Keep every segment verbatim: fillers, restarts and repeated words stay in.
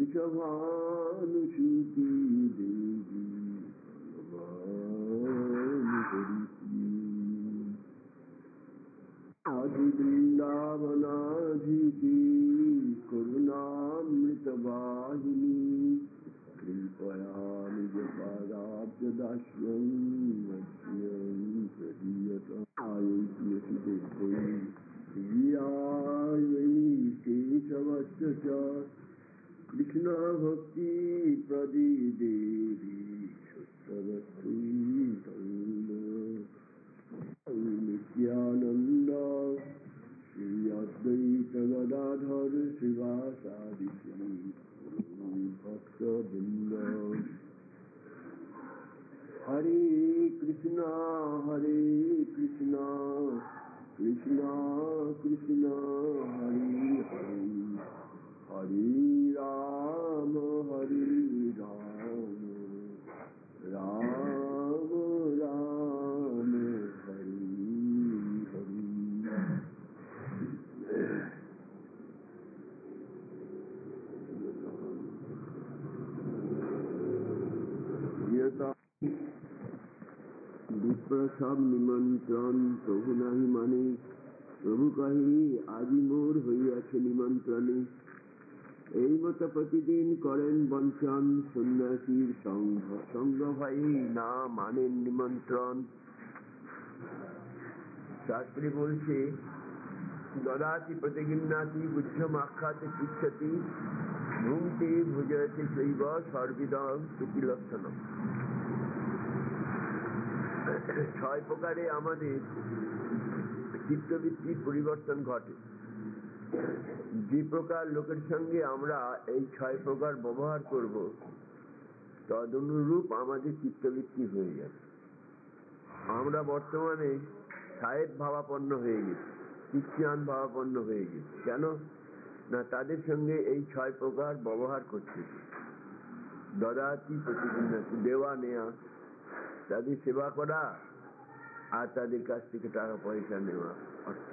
वृषभानुसूती देवी भगवान हरि आदि वृंदावनाधीति करुणामृतवाहिनी कृपया निजपादाब्जदास्यं वश्यं प्रदीयताम् आयुष्यसुते प्रियायै केशवस्य च कृष्ण भक्ति प्रदीदेवी शुद्धवत्सु नित्यानंद श्री अद्वैत गदाधर शिवासादि भक्त वृंद हरे कृष्णा हरे कृष्णा कृष्णा कृष्णा हरे हरे हरे राम हरे राम राम राम हरे हरे यथा विप्र सब निमंत्रण प्रभु नहीं माने प्रभु कही আজি মোর হইয়াছে নিমন্ত্রণে এই মত প্রতিদিন করেন বঞ্চন সন্ন্যাসীর সঙ্গ সঙ্গ ভাই না মানেন নিমন্ত্রণ। শাস্ত্রী বলছে দদাতি প্রতিগৃহ্ণাতি বুদ্ধম আখ্যাতে পৃচ্ছতি ভুঙ্ক্তে ভুজয়তে চৈব সর্বিদং প্রতিলক্ষণম। ছয় প্রকারে আমাদের চিত্তবৃত্তির পরিবর্তন ঘটে। যে প্রকার লোকের সঙ্গে আমরা এই ছয় প্রকার ব্যবহার করব তদনুরূপ আমাদের চিত্তবৃত্তি হয়ে যাবে। আমরা বর্তমানে সাহেব ভাবাপন্ন হয়ে গেছি, খ্রিস্টান ভাবাপন্ন হয়ে গেছি। কেন না তাদের সঙ্গে এই ছয় প্রকার ব্যবহার করছে। দদাতি প্রতিগৃহ্ণাতি দেওয়া নেয়া, তাদের সেবা করা আর তাদের কাছ থেকে টাকা পয়সা নেওয়া অর্থ।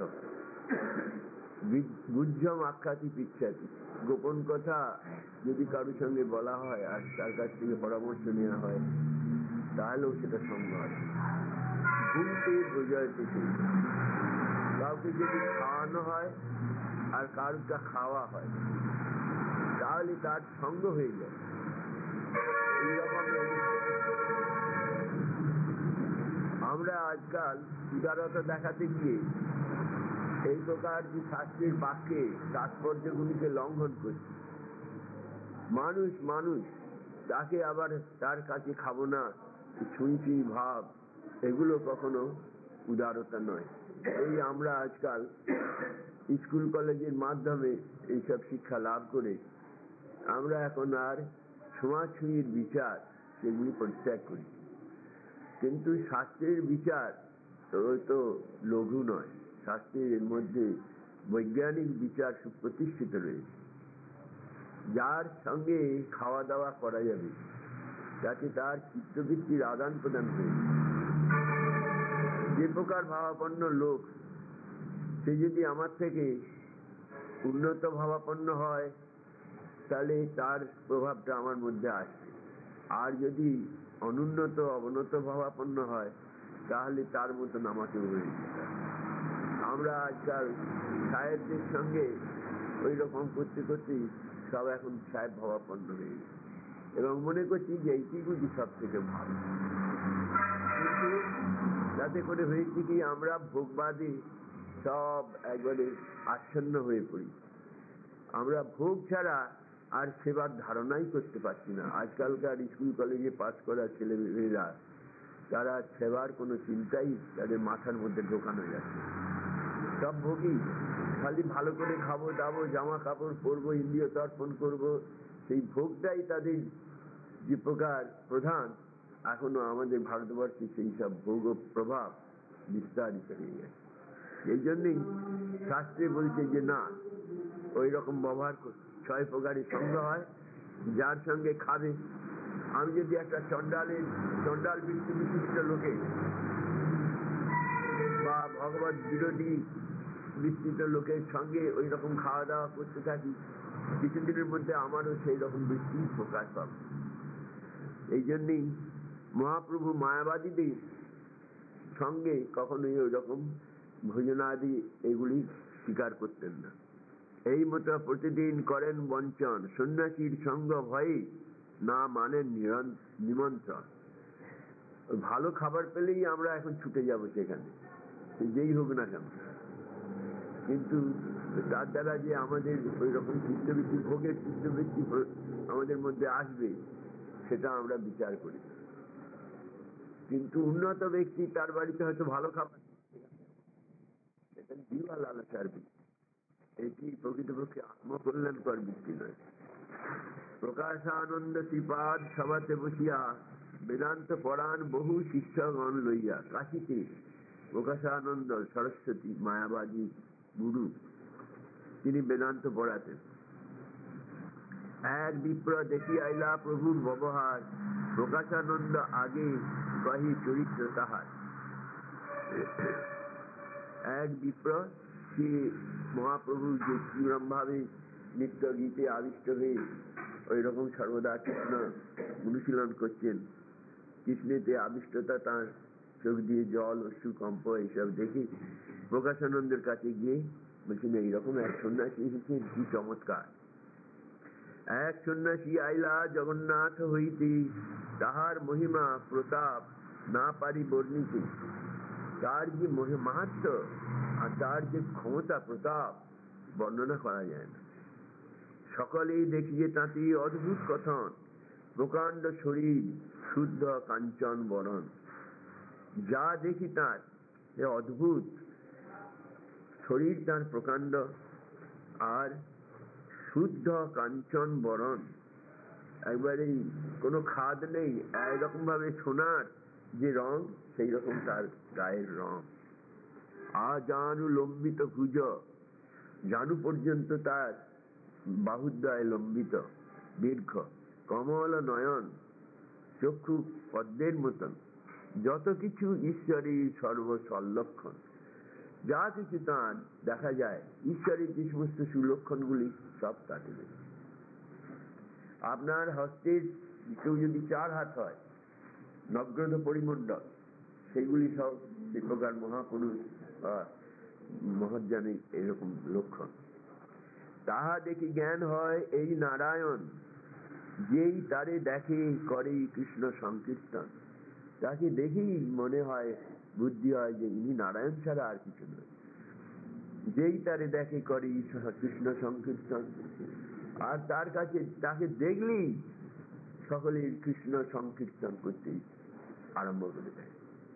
গুহ্যম আখ্যাতি পিচ্ছাতি, গোপন কথা যদি কারোর সঙ্গে বলা হয় আর তার কাছ থেকে পরামর্শ নেওয়া হয় তাহলেও সেটা সম্ভব হয়। ভুঙ্ক্তে ভুজয়তে, কাউকে যদি খাওয়ানো হয় আর কারোটা খাওয়া হয় তাহলে তার সঙ্গ হয়ে যায়। এইরকম আমরা আজকাল উদারতা দেখাতে গিয়ে এই প্রকার যে শাস্ত্রের বাক্যে তাৎপর্যগুলিকে লঙ্ঘন করছি। মানুষ মানুষ তাকে আবার তার কাছে খাবো না, ছুঁইছি ভাব, এগুলো কখনো উদারতা নয়। এই আমরা আজকাল স্কুল কলেজের মাধ্যমে এইসব শিক্ষা লাভ করে আমরা এখন আর ছোঁয়াছুঁয়ির বিচার সেগুলি পরিত্যাগ করি। কিন্তু শাস্ত্রের বিচার তো লঘু নয়, শাস্ত্রের মধ্যে বৈজ্ঞানিক বিচার সুপ্রতিষ্ঠিত রয়েছে। যার সঙ্গে খাওয়া দাওয়া করা যাবে যাতে তার চিত্তবৃত্তির আদান প্রদান হয়েছে। যে প্রকার ভাবাপন্ন লোক সে যদি আমার থেকে উন্নত ভাবাপন্ন হয় তাহলে তার প্রভাবটা আমার মধ্যে আসবে, আর যদি অনুন্নত অবনত ভাবাপন্ন হয় তাহলে তার মতন আমাকে হয়ে যেতে হবে। আমরা আজকাল সাহেবদের সঙ্গে ওই রকম করতে করতে সব এখন সাহেব ভাবাপন্ন হয়ে গেছে এবং মনে করছি যে এইটুকুই সব থেকে ভালো। কিন্তু যাতে করে হয়েছে কি আমরা ভোগবাদী সব একবারে আচ্ছন্ন হয়ে পড়ি। আমরা ভোগ ছাড়া আর সেবার ধারণাই করতে পারছি না। আজকালকার স্কুল কলেজে পাস করা ছেলেমেয়েরা তারা সেবার কোনো চিন্তাই তাদের মাথার মধ্যে ঢোকানো যাচ্ছে। সব ভোগী, খালি ভালো করে খাবো দাবো, জামা কাপড় পরবো, ইন্দ্রিয় তর্পণ করবো, সেই ভোগটাই তাদের যে প্রকার প্রধান। এখনো আমাদের ভারতবর্ষে সেই সব ভোগ প্রভাব বিস্তারিত হয়ে গেছে। এই জন্যই শাস্ত্রে বলছে যে না, ওই রকম ব্যবহার করতে ছয় প্রকারের সঙ্গ হয়। যার সঙ্গে খাবে, আমি যদি একটা চণ্ডালের চণ্ডাল বৃত্তি বিশিষ্ট লোকে বা ভগবত বিরোধী বিস্তৃত লোকের সঙ্গে ওই রকম খাওয়া দাওয়া করতে থাকি, কিছুদিনের মধ্যে আমারও সেই রকম বৃত্তি প্রকাশ পাবে। এই জন্যই মহাপ্রভু মায়াবাদীদের সঙ্গে কখনোই ওই রকম ভোজনাদি এগুলি স্বীকার করতেন না। এই মতো প্রতিদিন করেন বঞ্চন, সন্ন্যাসীর সঙ্গ ভয়ে না মানেন নিমন্ত্রণ। ভালো খাবার পেলেই আমরা এখন ছুটে যাব সেখানে, যেই হোক না কেন, কিন্তু তার দ্বারা যে আমাদের ওই রকম চিত্তবৃত্তি, ভোগের চিত্তবৃত্তি আমাদের মধ্যে আসবে সেটা আমরা বিচার করি। কিন্তু উন্নত ব্যক্তি তার বাড়িতে হয়তো ভালো খাবার, এটা জিহ্বা লালসার বৃত্তি, এটি প্রকৃতপক্ষে আত্মকল্যাণকর বৃত্তি নয়। প্রকাশানন্দ শ্রীপাদ সভাতে বসিয়া বেদান্ত পড়ান বহু শিষ্যগণ লইয়া। কাশীতে প্রকাশানন্দ সরস্বতী মায়াবাদী গুরু, তিনি বেদান্ত পড়াতেন। এক বিপ্র দেখি আইলা প্রভুর ব্যবহার, প্রকাশানন্দ আগে কহি চরিত্র তাহার। এক বিপ্র, সে মহাপ্রভু যে কিরম ভাবে নিত্য গীতে আবিষ্ট হয়ে ওই রকম সর্বদা কৃষ্ণ অনুশীলন করছেন, কৃষ্ণেতে আবিষ্টতা তাঁর চোখ দিয়ে জল অশ্রু কম্প এইসব দেখে প্রকাশানন্দের কাছে গিয়ে বলছেন এইরকম এক সন্ন্যাসী এসেছে, কি চমৎকার। এক সন্ন্যাসী আইলা জগন্নাথ হইতে, তাহার মহিমা প্রতাপ না পারি বর্ণিতে। তার যে মাহাত্ম্য আর তার যে ক্ষমতা প্রতাপ বর্ণনা করা যায় না। সকলেই দেখি যে তাঁতি অদ্ভুত কথন, প্রকাণ্ড শরীর শুদ্ধ কাঞ্চন বরণ। যা দেখি তার অদ্ভুত শরীর, তার প্রকাণ্ড আর শুদ্ধ কাঞ্চন বরণ, একবারে কোনো খাদ নেই, একরকম ভাবে সোনার যে রং সেই রকম তার গায়ের রং। আজানু লম্বিত ভুজ, জানু পর্যন্ত তার বাহুদ্বয় লম্বিত দীর্ঘ, কমল নয়ন, চক্ষু পদ্মের মতন। যত কিছু ঈশ্বরের সর্ব সল্লক্ষণ, যা কিছু তার দেখা যায় ঈশ্বরের যে সমস্ত সুলক্ষণ গুলি সব তাকে দেখে। আপনার হস্তের কেউ যদি চার হাত হয়, নবগ্রহ পরিমণ্ডল, সেগুলি সব সে প্রকার মহাপুরুষ বা মহাজ্ঞানী এরকম লক্ষণ। তাহা দেখি জ্ঞান হয় এই নারায়ণ, যেই তারে দেখে করে কৃষ্ণ সংকীর্তন। তাকে দেখেই মনে হয়, বুদ্ধি হয় যে ইনি নারায়ণ ছাড়া আর কিছু নয়। যেই তারে দেখে করে কৃষ্ণ সংকীর্তন, আর তার কাছে তাকে দেখলেই সকলের কৃষ্ণ সংকীর্তন করতে আরম্ভ করে দেয়।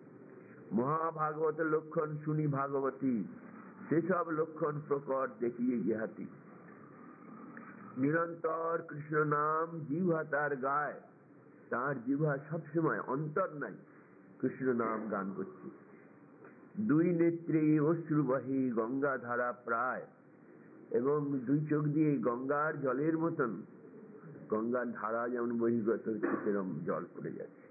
মহাভাগবত লক্ষণ শুনি ভাগবতী, সেসব লক্ষণ প্রকট দেখিয়ে ইহাতি। নিরন্তর কৃষ্ণ নাম জিহ্বা তার গায়, তার জিহ্বা সবসময় অন্তর নাই কৃষ্ণ নাম গান করছে। দুই নেত্রে অশ্রু বহে গঙ্গা ধারা প্রায়, এবং দুই চোখ দিয়ে গঙ্গার জলের মতন, গঙ্গার ধারা যেমন বহির্গত হচ্ছে সেরকম জল পড়ে যাচ্ছে।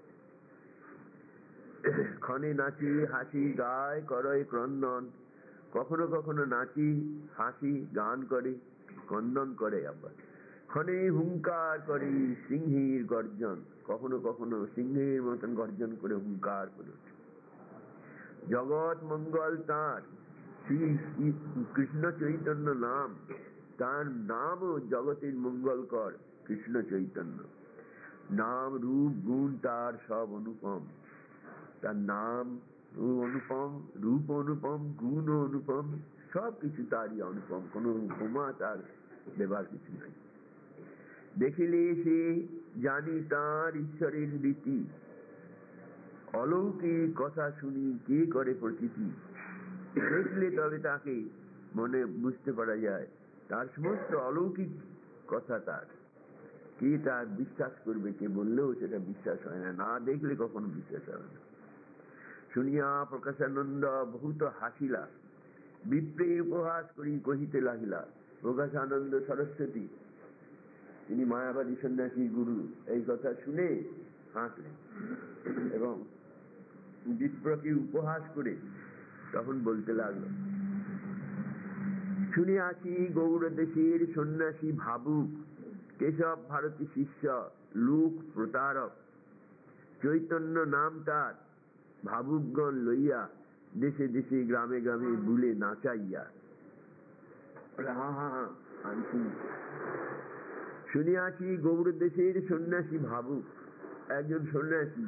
ক্ষণে নাচি হাসি গায় করয় ক্রন্দন, কখনো কখনো নাচি হাসি গান করে ক্রন্দন করে। আবার ক্ষণে হুঙ্কার করে সিংহীর গর্জন, কখনো কখনো সিংহের মতন গর্জন করে হুঙ্কার করে ওঠে। জগৎ মঙ্গল তাঁর শ্রী কৃষ্ণ চৈতন্য নাম, তার নামও জগতের মঙ্গল কর কৃষ্ণ চৈতন্য। নাম রূপ গুণ তার সব অনুপম, তার নাম অনুপম, রূপ অনুপম, গুণ অনুপম, সব কিছু তারই অনুপম, কোন উপমা তার দেবার কিছু নাই। দেখিলে সে জানি তার ঈশ্বরের রীতি, অলৌকিক কথা শুনি কে করে প্রতীতি। দেখলে তবে তাকে মনে বুঝতে পারা যায় তার সমস্ত অলৌকিক কথা। তার কে তার বিশ্বাস করবে, কে বললেও সেটা বিশ্বাস হয় না, না দেখলে কখনো বিশ্বাস হয় না। শুনিয়া প্রকাশানন্দ বহুত হাসিলা, বিপ্রে উপহাস করি কহিতে লাগিলা। প্রকাশানন্দ সরস্বতী, তিনি মায়াবাদী সন্ন্যাসী গুরু, এই কথা শুনে হাসলেন এবং বিপ্রকে উপহাস করে তখন বলতে লাগলো, শুনিয়াছি গৌড় দেশের সন্ন্যাসী ভাবুক, কেশব ভারতী শিষ্য লোক প্রতারক, চৈতন্য নাম তার ভাবুকগণ লইয়া, দেশে দেশে গ্রামে গ্রামে বুলে নাচাইয়া। হা হা হা আমি শুনি। শুনিয়াছি গৌড় দেশের সন্ন্যাসী ভাবুক, একজন সন্ন্যাসী,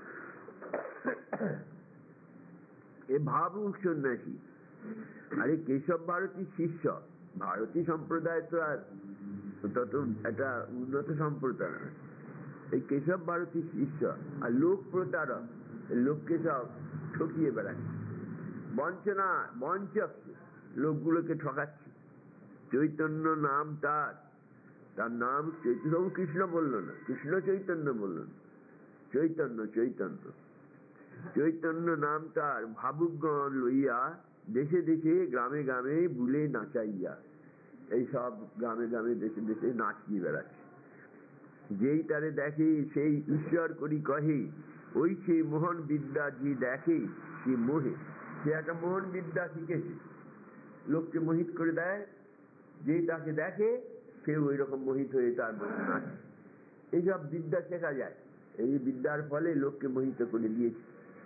এ ভাবুক সন্ন্যাসী। আরে কেশব ভারতী শিষ্য, ভারতী সম্প্রদায় তো আর তত একটা উন্নত সম্প্রদায়, এই কেশব ভারতী শিষ্য আর লোক প্রতারক, লোককে সব ঠকিয়ে বেড়াচ্ছে, বঞ্চনা বঞ্চক, লোকগুলোকে ঠকাচ্ছে। চৈতন্য নাম তার, তার নাম চৈতন্য, কৃষ্ণ বলল না, কৃষ্ণ চৈতন্য বলল না, চৈতন্য চৈতন্য চৈতন্য নাম তার ভাবুকগণ লইয়া, দেশে দেশে গ্রামে গ্রামে বুলে নাচাইয়া। এই সব গ্রামে গ্রামে দেশে দেশে নাচিয়ে বেড়াচ্ছে। যেই তারে দেখে সেই ঈশ্বর করি কহে, ওই সে মোহন বিদ্যা যে দেখে সে মোহে। সে একটা মোহন বিদ্যা শিখেছে, লোককে মোহিত করে দেয়, যে তাকে দেখে সে ওই রকম মোহিত হয়ে তার মধ্যে নাচে। এইসব বিদ্যা শেখা যায়, এই বিদ্যার ফলে লোককে মোহিত করে দিয়েছে।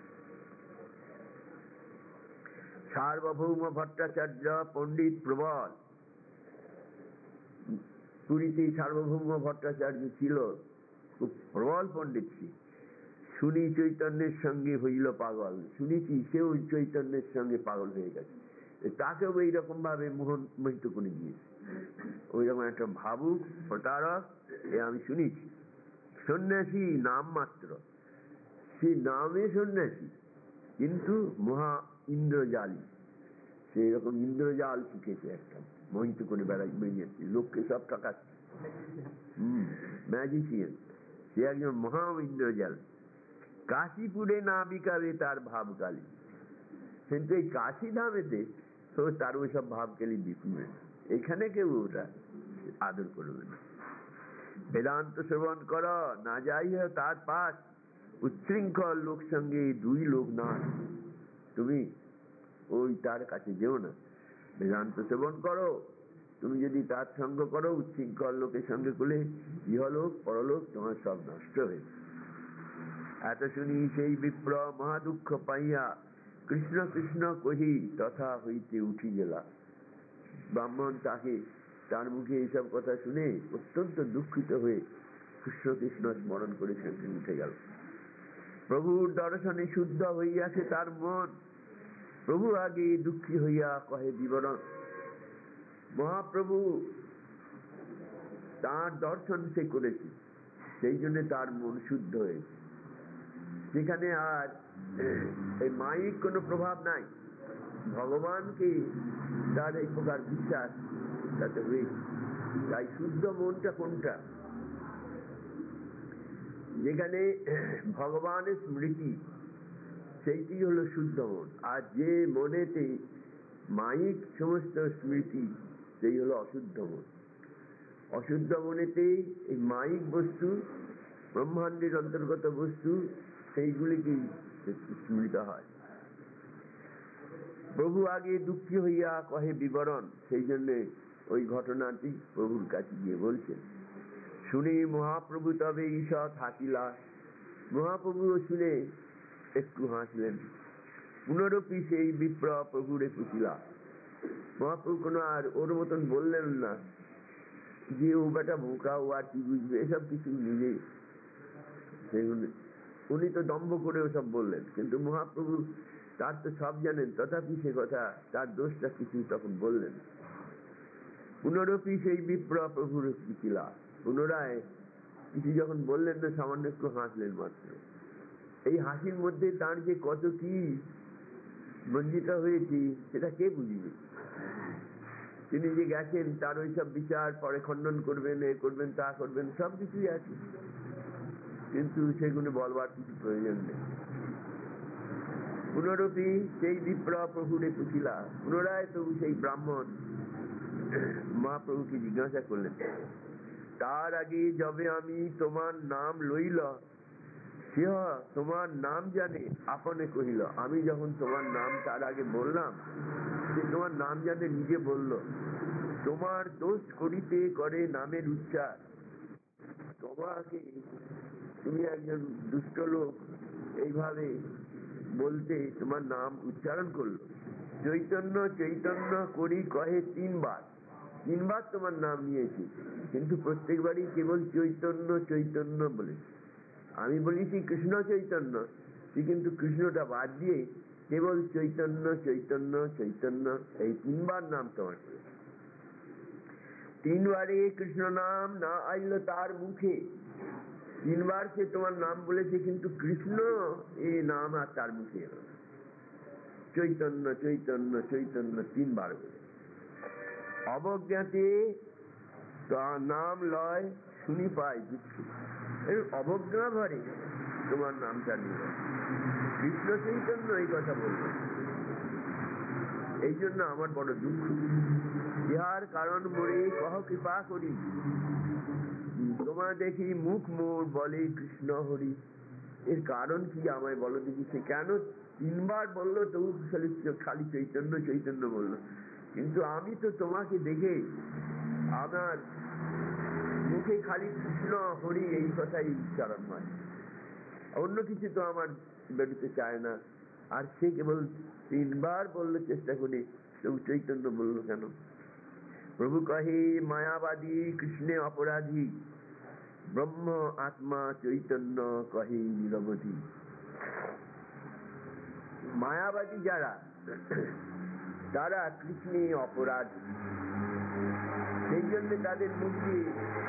সার্বভৌম ভট্টাচার্য পণ্ডিত প্রবল, পুরীতে সার্বভৌম ভট্টাচার্য ছিল, খুব প্রবল পণ্ডিত ছিল। শুনি চৈতন্যের সঙ্গে হইল পাগল, শুনেছি সেও চৈতন্যের সঙ্গে পাগল হয়ে গেছে, তাকেও এইরকম ভাবে মোহন মোহিত করে দিয়েছে। ওই রকম একটা ভাবুক প্রতারক, এ আমি শুনেছি। সন্ন্যাসী নাম মাত্র, সে নামে সন্ন্যাসী কিন্তু মহা ইন্দ্রজালী, সেই রকম ইন্দ্রজাল শিখেছে, একটা মোহিত করে বেড়াই বেরিয়েছে, লোককে সব টাকাচ্ছে। হম ম্যাজিশিয়ান, সে একজন মহা ইন্দ্রজাল। কাশীপুরে না বিকাবে তার ভাবকালী, কিন্তু এই কাশী ধামেতে তো তার ওই সব ভাবকালী বিকবে, এখানে কেউ ওটা আদর করবে না। বেদান্ত শ্রবণ কর না যাই তার পাশ, উচ্ছৃঙ্খল লোক সঙ্গে দুই লোক না, তুমি ওই তার কাছে যেও না। বেদান্ত সেবন করো, তুমি যদি তার সঙ্গ করো উচ্ছৃঙ্খল লোকের সঙ্গে করলে ইহলোক পরলোক তোমার সব নষ্ট হয়ে। এত শুনি সেই বিপ্র মহা দুঃখ পাইয়া, কৃষ্ণ কৃষ্ণ কহি তথা হইতে উঠি গেলা। ব্রাহ্মণ তাকে, তার মুখে এইসব কথা শুনে অত্যন্ত দুঃখিত হয়ে কৃষ্ণ কৃষ্ণ স্মরণ করে সেখানে উঠে গেল। প্রভুর দর্শনে শুদ্ধ হইয়াছে তার মন, প্রভু আগে দুঃখী হইয়া কহে বিবরণ। মহাপ্রভু তার দর্শন সে করেছে, সেই জন্য তার মন শুদ্ধ হয়েছে। সেখানে আর এই মাইক কোনো প্রভাব নাই, ভগবানকে তার এই প্রকার বিশ্বাস তাতে হয়েছে। তাই শুদ্ধ মনটা কোনটা? যেখানে ভগবানের স্মৃতি, সেইটি হলো শুদ্ধ মন। আর যে মনেতে মাইক সমস্ত স্মৃতি, সেই হলো অশুদ্ধ মন। অশুদ্ধ মনেতে এই মাইক বস্তু, ব্রহ্মাণ্ডের অন্তর্গত বস্তু, সেইগুলিকেই স্মৃত হয়। প্রভু আগে দুঃখী হইয়া কহে বিবরণ, সেই জন্য ওই ঘটনাটি প্রভুর কাছে গিয়ে বলছেন। শুনে মহাপ্রভু তবে ঈষৎ হাসিলা, মহাপ্রভুও শুনে একটু হাসলেন। পুনরপি সেই বিপ্র প্রভুরে পুছিলা, মহাপ্রভু কোনো আর ওর মতন বললেন না যে ও বেটা বোকা, ও আর কি বুঝবে, এসব কিছু নিজেই। উনি তো দম্ভ করে ওসব বললেন, কিন্তু মহাপ্রভু তার তো সব জানেন, তথাপি সে কথা তার দোষটা কিছু তখন বললেন। পুনরপি সেই বিপ্র প্রভুর পুছিলা, পুনরায় কিছু যখন বললেন না, সামান্য একটু হাসলেন মাত্র। এই হাসির মধ্যে তার যে কত কি বঞ্চিত হয়েছি সেটা কে বুঝবে? তিনি যে গেছেন তার ওই সব বিচার পরে খণ্ডন করবেন, এ করবেন, তা করবেন, সব কিছুই আছে, কিন্তু সেগুলো বলবার কিছু প্রয়োজন নেই। পুনরপি সেই বিপ্র প্রভুরে পুছিলা, পুনরায় তবু সেই ব্রাহ্মণ মহাপ্রভুকে জিজ্ঞাসা করলেন, তার আগে যবে আমি তোমার নাম লইল, সে তোমার নাম জানে আপনে কহিল। আমি যখন তোমার নাম তার আগে বললাম, সে তোমার নাম জানে নিজে বলল, তোমার দোষ করিতে করে নামের উচ্চার। তোমাকে, তুমি একজন দুষ্ট লোক এইভাবে বলতে তোমার নাম উচ্চারণ করলো। চৈতন্য চৈতন্য করি কহে তিনবার, তিনবার তোমার নাম নিয়েছি, কিন্তু প্রত্যেকবারই কেবল চৈতন্য চৈতন্য বলেছি। আমি বলেছি কৃষ্ণ চৈতন্য, তুই কিন্তু কৃষ্ণটা বাদ দিয়ে কেবল চৈতন্য চৈতন্য চৈতন্য এই তিনবার নাম তোমার। তিনবারে কৃষ্ণ নাম না আইল তার মুখে, তিনবার সে তোমার নাম বলেছে, কিন্তু কৃষ্ণ এই নাম আর তার মুখে এলো না। চৈতন্য চৈতন্য চৈতন্য তিনবার বলে। অবজ্ঞাতে নাম লয় শুনি পাই দুঃখ, এই অবজ্ঞা ভরে তোমার নামটা নিয়ে কৃষ্ণ চৈতন্য এই কথা বলবে। এই জন্য আমার বড় দুঃখ। ইহার কারণ মোরে কহ কৃপা করি, তোমার দেখি মুখ মোর বলে কৃষ্ণ হরি। এর কারণ কি আমায় বলো দেখি। সে কেন তিনবার বললো তবু খালি খালি চৈতন্য চৈতন্য বললো, কিন্তু আমি তো তোমাকে দেখে আমার মুখে খালি কৃষ্ণ হরি এই কথাই উচ্চারণ হয়, অন্য কিছু তো আমার বেরোতে চায় না। আর সে কেবল তিনবার বললো চেষ্টা করে, তবু চৈতন্য বললো কেন? প্রভু কহে মায়াবাদী কৃষ্ণে অপরাধী, ব্রহ্ম আত্মা চৈতন্য কহে নিরবধি। মায়াবাদী যারা, তারা কৃষ্ণে অপরাধ, সেই জন্য তাদের মুখে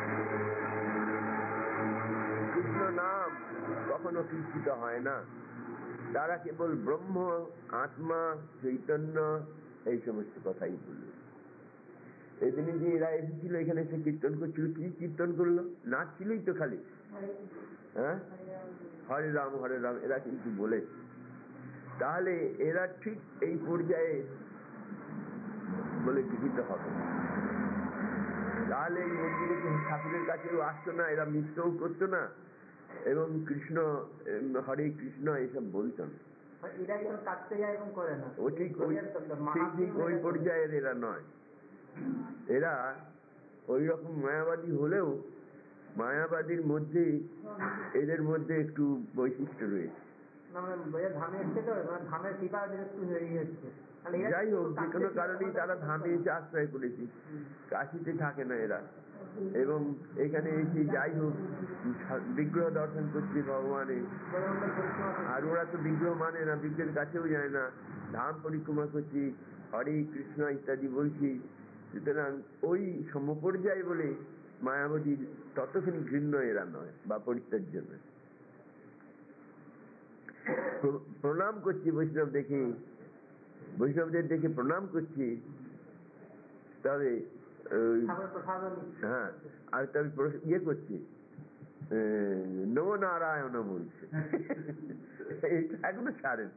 কৃষ্ণ নাম কখনো কীর্তিত হয় না। তারা কেবল ব্রহ্ম আত্মা চৈতন্য এই সমস্ত কথাই বলল। এদিনে যে এরা এসেছিল এখানে, সে কীর্তন করছিল, কি কীর্তন করলো? নাচছিলই তো খালি, হ্যাঁ হরে রাম হরে রাম এরা কিন্তু বলে। তাহলে এরা ঠিক এই পর্যায়ে বলে গৃহীত হবে, তাহলে এই মন্দিরে ঠাকুরের কাছেও আসতো না, এরা মিথ্যও করতো না, এবং কৃষ্ণ হরে কৃষ্ণ এসব বলতো না। ওই পর্যায়ের এরা নয়। এরা ওই রকম মায়াবাদী হলেও মায়াবাদীর মধ্যে এদের মধ্যে একটু বৈশিষ্ট্য রয়েছে। যাই হোক, যে কোনো কারণেই তারা ধামে এসে আশ্রয় করেছে, কাশিতে থাকে না এরা, এবং এখানে এসে যাই হোক বিগ্রহ দর্শন করছে ভগবানের। আর ওরা তো বিগ্রহ মানে না, বিগ্রহের কাছেও যায় না, ধাম পরিক্রমা করছি, হরে কৃষ্ণ ইত্যাদি বলছি। সুতরাং ওই সমপর্যায় বলে মায়াবতীর ততখানি ঘৃণ্য এরা নয় বা পরিত্যাজ্য নয়। প্রণাম করছি বৈষ্ণব দেখে, বৈষ্ণবদের দেখে প্রণাম করছি, তবে হ্যাঁ আর তবে ইয়ে করছি নমো নারায়ণ বলছে, এইটা এখনো ছাড়েন।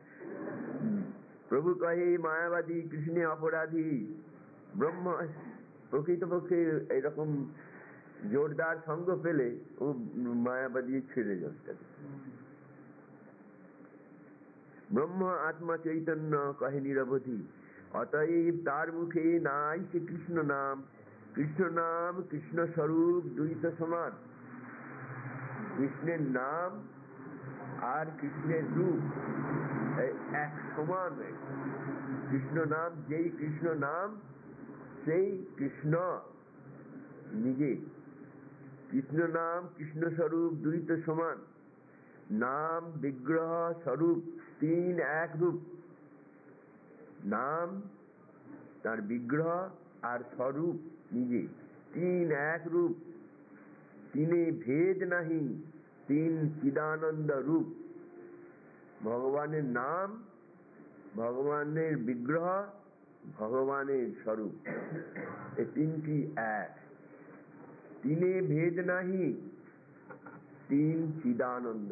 প্রভু কহে মায়াবাদী কৃষ্ণে অপরাধী, ব্রহ্ম। প্রকৃতপক্ষে এইরকম জোরদার সঙ্গ পেলে ও মায়াবাদী ছেড়ে যাচ্ছে। ব্রহ্ম আত্মা চৈতন্য কহে নিরবধি, অতএব তার মুখে নাই সে কৃষ্ণ নাম। কৃষ্ণ নাম কৃষ্ণ স্বরূপ দুই তো সমান। কৃষ্ণের নাম আর কৃষ্ণের রূপ এক সমান। কৃষ্ণ নাম, যেই কৃষ্ণ নাম সেই কৃষ্ণ নিজে। কৃষ্ণ নাম কৃষ্ণ স্বরূপ দুই তো সমান। নাম বিগ্রহ স্বরূপ তিন এক রূপ। নাম তার বিগ্রহ আর স্বরূপ নিজে, তিন এক রূপ। তিনে ভেদ নাহি, তিন চিদানন্দ রূপ। ভগবানের নাম, ভগবানের বিগ্রহ, ভগবানের স্বরূপ, এই তিনটি এক। তিনে ভেদ নাহি, তিন চিদানন্দ।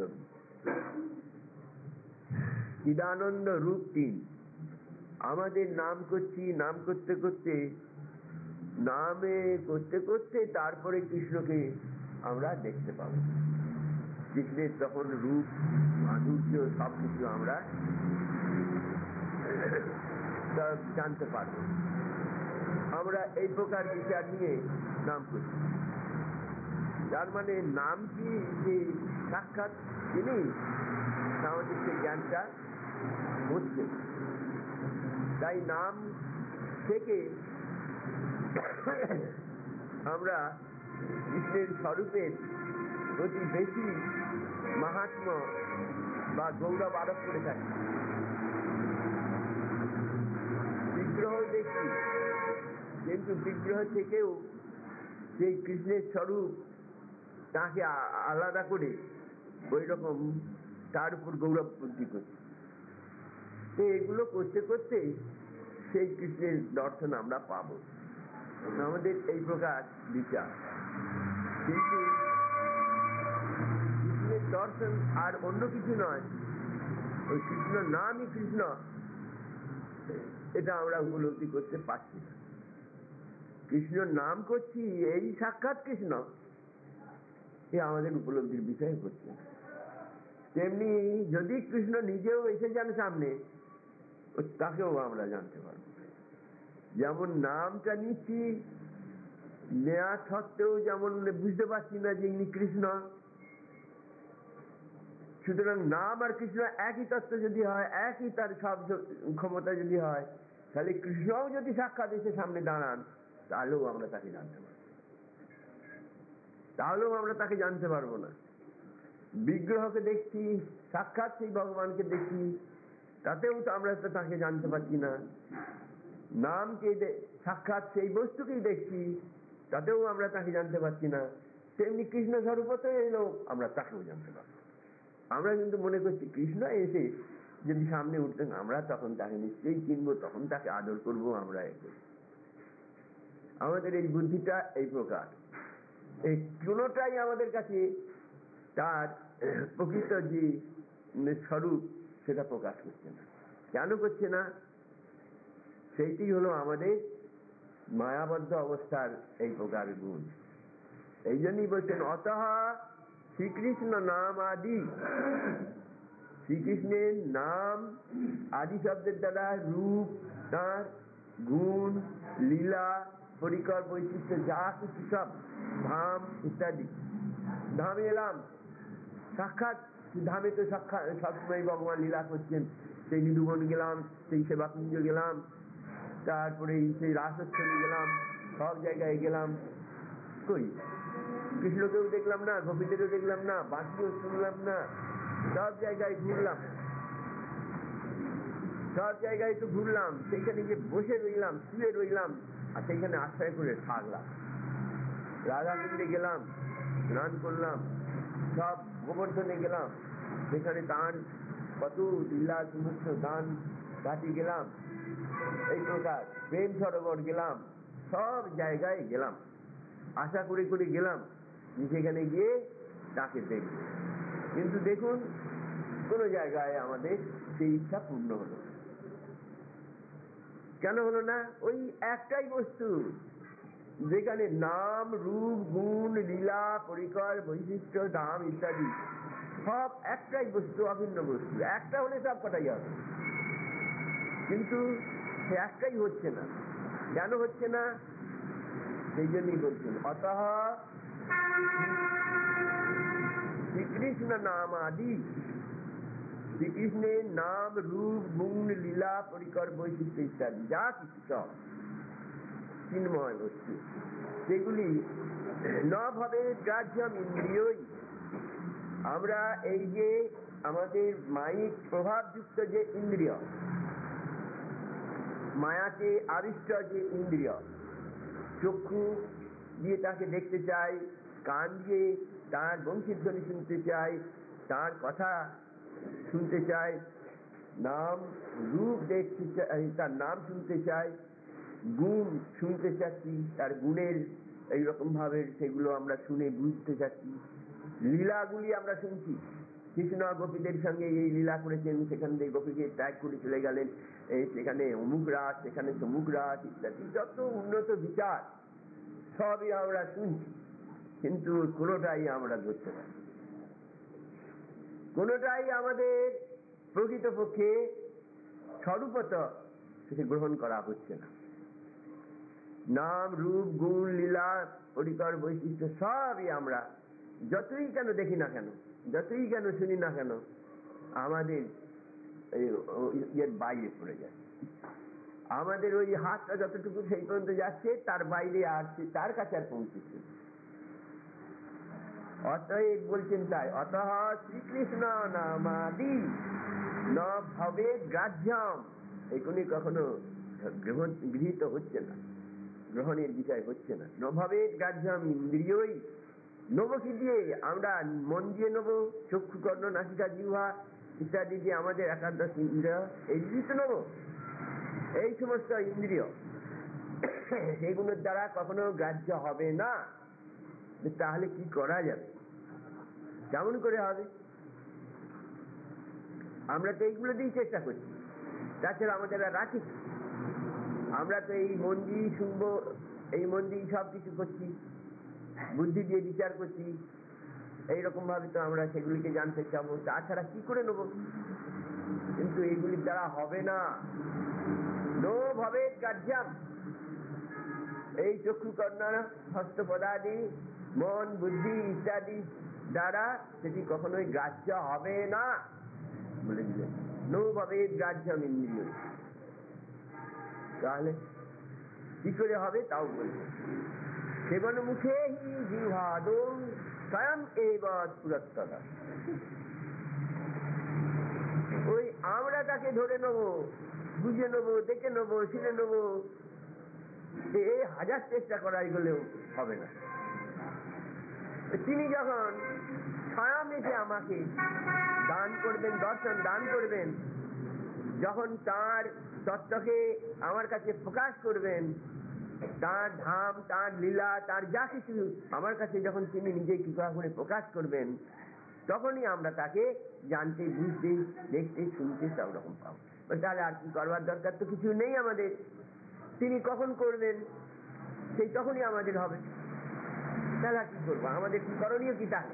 চিদানন্দ রূপ তিন। আমাদের নাম করছি, নাম করতে করতে নামে করতে করতে তারপরে কৃষ্ণকে আমরা দেখতে পাবো। কৃষ্ণের তখন রূপ মাধুর্য সব কিছু আমরা জানতে পারবো। আমরা এই প্রকার বিচার নিয়ে নাম করছি। তার মানে নাম কি যে সাক্ষাৎ জিনিস, আমাদের সেই জ্ঞানটা হচ্ছে। তাই নাম থেকে আমরা কৃষ্ণের স্বরূপের প্রতি বেশি মাহাত্ম্য বা গৌরব আরোপ করে থাকি। বিগ্রহ দেখি, কিন্তু বিগ্রহ থেকেও সেই কৃষ্ণের স্বরূপ তাকে আলাদা করে ওই রকম তার উপর গৌরব বৃদ্ধি করছে। তো এগুলো করতে করতে সেই কৃষ্ণের দর্শন আমরা পাবো। আমাদের এই প্রকার বিচার। কিন্তু কৃষ্ণের দর্শন আর অন্য কিছু নয়, ওই কৃষ্ণ নামই কৃষ্ণ, এটা আমরা উপলব্ধি করতে পারছি না। কৃষ্ণ নাম করছি এই সাক্ষাৎ কৃষ্ণ, এ আমাদের উপলব্ধির বিষয় হচ্ছে। তেমনি যদি কৃষ্ণ নিজেও এসে যান সামনে, তাকেও আমরা জানতে পারব। যেমন নামটা নিচ্ছি, নেয়া সত্ত্বেও যেমন বুঝতে পারছি না যে ইনি কৃষ্ণ। সুতরাং নাম আর কৃষ্ণ একই তত্ত্ব যদি হয়, একই তার সব ক্ষমতা যদি হয়, তাহলে কৃষ্ণও যদি সাক্ষাৎ এসে সামনে দাঁড়ান, তাহলেও আমরা তাকে জানতে পারবো তাহলেও আমরা তাকে জানতে পারবো না। বিগ্রহকে দেখছি, সাক্ষাৎ সেই ভগবানকে দেখি, তাতেও তো আমরা তো তাকে জানতে পারছি না। নামকে সাক্ষাৎ সেই বস্তুকেই দেখছি, তাতেও আমরা তাকে জানতে পারছি না। তেমনি কৃষ্ণ স্বরূপতে এলেও আমরা তাকেও জানতে পারবো। আমরা কিন্তু মনে করছি কৃষ্ণ এসে যদি সামনে উঠতেন, আমরা তখন তাকে নিশ্চয়ই চিনবো, তখন তাকে আদর করবো। আমরা আমাদের এই বুদ্ধিটা এই প্রকার, এই কোনোটাই আমাদের কাছে তার প্রকৃত যে স্বরূপ সেটা প্রকাশ করছে না। কেন করছে না? সেইটি হলো আমাদের মায়াবদ্ধ অবস্থার এই প্রকার গুণ। এই জন্যই বলছেন অতঃ শ্রীকৃষ্ণ নাম আদি। শ্রীকৃষ্ণের নাম আদি শব্দের দ্বারা রূপ, তার গুণ, লীলা, পরিকর, বৈশিষ্ট্য, যা কিছু সব, ধাম ইত্যাদি। ধামে এলাম, সাক্ষাৎ ধামে তো সাক্ষাৎ সবসময় ভগবান লীলা করছেন। সেই নিধুবন গেলাম, সেই সেবাকুঞ্জ গেলাম, তারপরে সেই রাসস্থলী গেলাম, সব জায়গায় গেলাম। কই কৃষ্ণকেও দেখলাম না, গোপীদেরও দেখলাম না, বাঁশিও শুনলাম না। সব জায়গায় ঘুরলাম, সব জায়গায় তো ঘুরলাম। সেইখানে গিয়ে বসে রইলাম, শুয়ে রইলাম, আর সেইখানে আশ্রয় করে থাকলাম। রাধাকুণ্ডে গেলাম, স্নান করলাম, সব গোবর্ধনে গেলাম, সেখানে দান কত লীলা সমস্ত দান ঘাটি গেলাম। এই প্রকার প্রেম সরোবর গেলাম, সব জায়গায় গেলাম, আশা করে করে গেলাম সেখানে গিয়ে তাকে দেখব। কিন্তু দেখুন কোন জায়গায় আমাদের সেই ইচ্ছা পূর্ণ হলো। কেন হলো না? ওই একটাই বস্তু যেখানে নাম, রূপ, গুণ, লীলা, পরিকর, বৈশিষ্ট্য, দাম ইত্যাদি সব একটাই বস্তু, অভিন্ন বস্তু। একটা হলে সব কটাই হবে, কিন্তু সে একটাই হচ্ছে না। কেন হচ্ছে না? সেই জন্যই বলছেন অতঃ শ্রীকৃষ্ণ নাম আদি। শ্রীকৃষ্ণের নাম, রূপ, গুণ, লীলা, পরিকর, বৈশিষ্ট্য ইত্যাদি যা কিছু সব চিন্ময় বস্তু, সেগুলি ন ভাবে গ্রাহ্যম ইন্দ্রিয়ই। আমরা এই যে আমাদের মায়িক প্রভাবযুক্ত যে ইন্দ্রিয়, মায়াকে আবিষ্ট যে ইন্দ্রিয়, চক্ষু দিয়ে তাকে দেখতে চাই, কান দিয়ে তার বংশীধ্বনি শুনতে চাই, তার কথা শুনতে চাই, নাম রূপ দেখতে চাই, তার নাম শুনতে চাই, গুণ শুনতে চাচ্ছি, তার গুণের এইরকম ভাবে সেগুলো আমরা শুনে বুঝতে চাচ্ছি। লীলাগুলি আমরা শুনছি, কৃষ্ণ গোপীদের সঙ্গে এই লীলা করেছেন, সেখান থেকে গোপীকে ত্যাগ করে চলে গেলেন, এই সেখানে অমুক রাস, সেখানে তমুক রাস ইত্যাদি যত উন্নত বিচার সবই আমরা শুনছি, কিন্তু কোনোটাই আমরা ধরতে পারি, কোনোটাই আমাদের প্রকৃতপক্ষে স্বরূপত সেটি গ্রহণ করা হচ্ছে না। নাম রূপ গুণ লীলা পরিকর বৈশিষ্ট্য সবই আমরা যতই কেন দেখি না কেন, যতই কেন শুনি না কেন, আমাদের এর বাইরে পড়ে যায়। আমাদের ওই হাতটা যতটুকু সেই পর্যন্ত যাচ্ছে, তার বাইরে আসছে, তার কাছে আর পৌঁছেছে। অতএব বলছেন তাই, অতঃ শ্রীকৃষ্ণ নামাদি ন ভবে গ্রাহ্যম, এগুলি কখনো গ্রহণ গৃহীত হচ্ছে না, গ্রহণের বিষয় হচ্ছে না। ন ভবে গ্রাহ্যম ইন্দ্রিয়ই, নেবো কি দিয়ে? আমরা মন দিয়ে নেবো, চক্ষু কর্ণ নাসিকা জিহ্বা ইত্যাদি দিয়ে আমাদের একাদশ ইন্দ্রিয়, এই দিয়ে তো নেবো। এই সমস্ত ইন্দ্রিয় সেগুলোর দ্বারা কখনো গ্রাহ্য হবে না। তাহলে কি করা যাবে? কেমন করে হবে? আমরা তো এইগুলো দিয়েই চেষ্টা করছি, তাছাড়া আমাদের আর রাখি। আমরা তো এই মন দিয়েই শুনবো, এই মন দিয়েই সব কিছু করছি, বুদ্ধি দিয়ে বিচার করছি, এইরকম ভাবে তো আমরা সেগুলিকে জানতে চাবো, তাছাড়া কি করে নেবো? কিন্তু এইগুলির দ্বারা হবে না। নো ভাবে কার্যাম, এই চক্ষু কর্ণ হস্ত পদাদি মন বুদ্ধি ইত্যাদি দ্বারা সেটি কখনোই গ্রাহ্য হবে না বলে দিলেন। নো ভাবে গ্রাহ্যম ইন্দ্রিয়। তাহলে কি করে হবে তাও বলবে। সেবন মুখে হি জিহ্বাদৌ স্বয়ং এব পুরস্তদা। ওই আমরা তাকে ধরে নেবো, বুঝে নেবো, দেখে নেবো, শুনে নেবো, এই হাজার চেষ্টা করাই গেলেও হবে না। তিনি যখন স্বয়ং এসে আমাকে দান করবেন, দর্শন দান করবেন, যখন তার তত্ত্বকে আমার কাছে প্রকাশ করবেন, তার ধাম, তার লীলা, তার যা কিছু আমার কাছে যখন তিনি নিজে কৃপা করে প্রকাশ করবেন, তখনই আমরা তাকে জানতে, বুঝতে, দেখতে, শুনতে সব রকম পাবো। তাহলে আর কি করবার দরকার তো কিছু নেই আমাদের। তিনি কখন করবেন সেই তখনই আমাদের হবে। তাহলে কি করবো? আমাদের কি করণীয় কি? তাহলে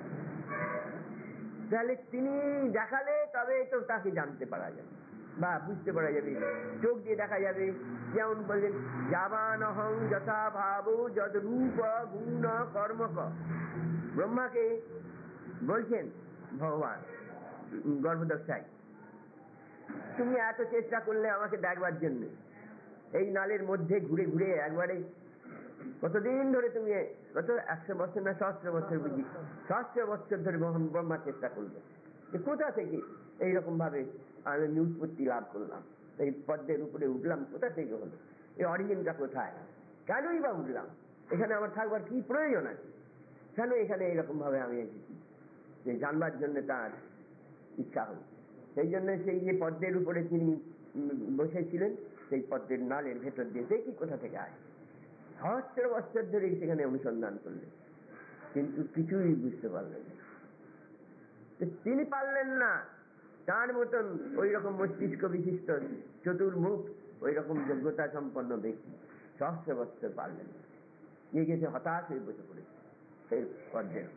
তাহলে তিনি দেখালে তবে তো তাকে জানতে পারা যাবে বা বুঝতে পারা যাবে, চোখ দিয়ে দেখা যাবে। যেমন বললেন, যাবানহং যথা ভাব যদ রূপ গুণ কর্মক। ব্রহ্মাকে বলছেন ভগবান গর্ভদক্ষায়, তুমি এত চেষ্টা করলে আমাকে দেখবার জন্য, এই নালের মধ্যে ঘুরে ঘুরে একবারে কতদিন ধরে তুমি, কত একশো বছর না সহস্র বছর, বুঝি সহস্র বছর ধরে ব্রহ্মা চেষ্টা করবে, কোথা থেকে এইরকম ভাবে আমি উৎপত্তি লাভ করলাম, এই পদ্মের উপরে উঠলাম, কোথা থেকে হলো, এই অরিজিনটা কোথায়, কেনই বা উঠলাম, এখানে আমার থাকবার কি প্রয়োজন আছে, কেন এখানে এইরকম ভাবে আমি এসেছি, যে জানবার জন্য তার ইচ্ছা হল। সেই জন্য সেই যে পদ্মের উপরে তিনি বসেছিলেন, সেই পদ্মের নালের ভেতর দিয়ে দেখি কোথা থেকে আসে, সহস্র বছর ধরে সেখানে অনুসন্ধান করলেন, কিন্তু কিছুই বুঝতে পারলেন না। তিনি পারলেন না, তার মতন ওই রকম মস্তিষ্ক বিশিষ্ট চতুর্মুখ ওই রকম যোগ্যতা সম্পন্ন ব্যক্তি সহস্র বছর পারলেন না, নিয়ে গেছে হতাশ হয়ে বসে পড়েছে সেই পদ্মের।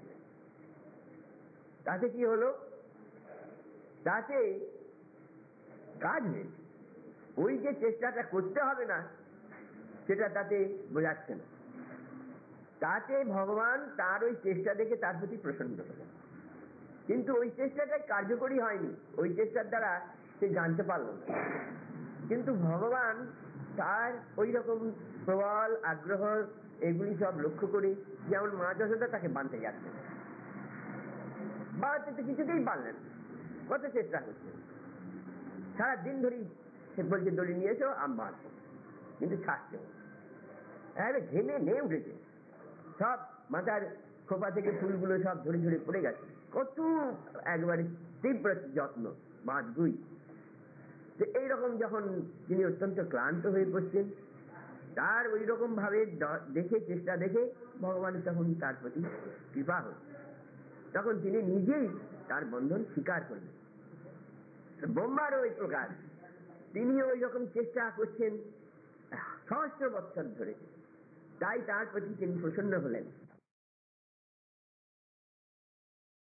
তাতে কি হলো? তাতে কাজ হয়েছে, ওই যে চেষ্টাটা করতে হবে না সেটা তাতে বোঝাচ্ছে না। তাতে ভগবান তার ওই চেষ্টা দেখে তার প্রতি প্রসন্ন হলেন, কিন্তু ওই চেষ্টাটাই কার্যকরী হয়নি, ওই চেষ্টার দ্বারা সে জানতে পারল না। কিন্তু ভগবান তার ওই রকম প্রবল আগ্রহ এগুলি সব লক্ষ্য করে, যেমন মা যশোদা তাকে বাঁধতে যাচ্ছেন, বাঁধতে তো কিছুতেই পারলেন, কত চেষ্টা করছে, সারা দিন ধরেই সে বলছে দড়ি নিয়ে এসো আম বাঁধবো, কিন্তু ছাড়ছে না, ঘেমে নিয়ে উঠেছে, সব মাথার খোপা থেকে ফুলগুলো সব ঝরে ঝরে পড়ে গেছে, কত একবারে তীব্র যত্ন বাঁধবই। এইরকম যখন তিনি অত্যন্ত ক্লান্ত হয়ে পড়ছেন, তার ওই রকম ভাবে দেখে, চেষ্টা দেখে ভগবান তখন তার প্রতি কৃপা হল, তখন তিনি নিজেই তার বন্ধন স্বীকার করলেন। ব্রহ্মারও ওই প্রকার, তিনি ওই রকম চেষ্টা করছেন সহস্র বৎসর ধরে, তাই তার প্রতি তিনি প্রসন্ন হলেন।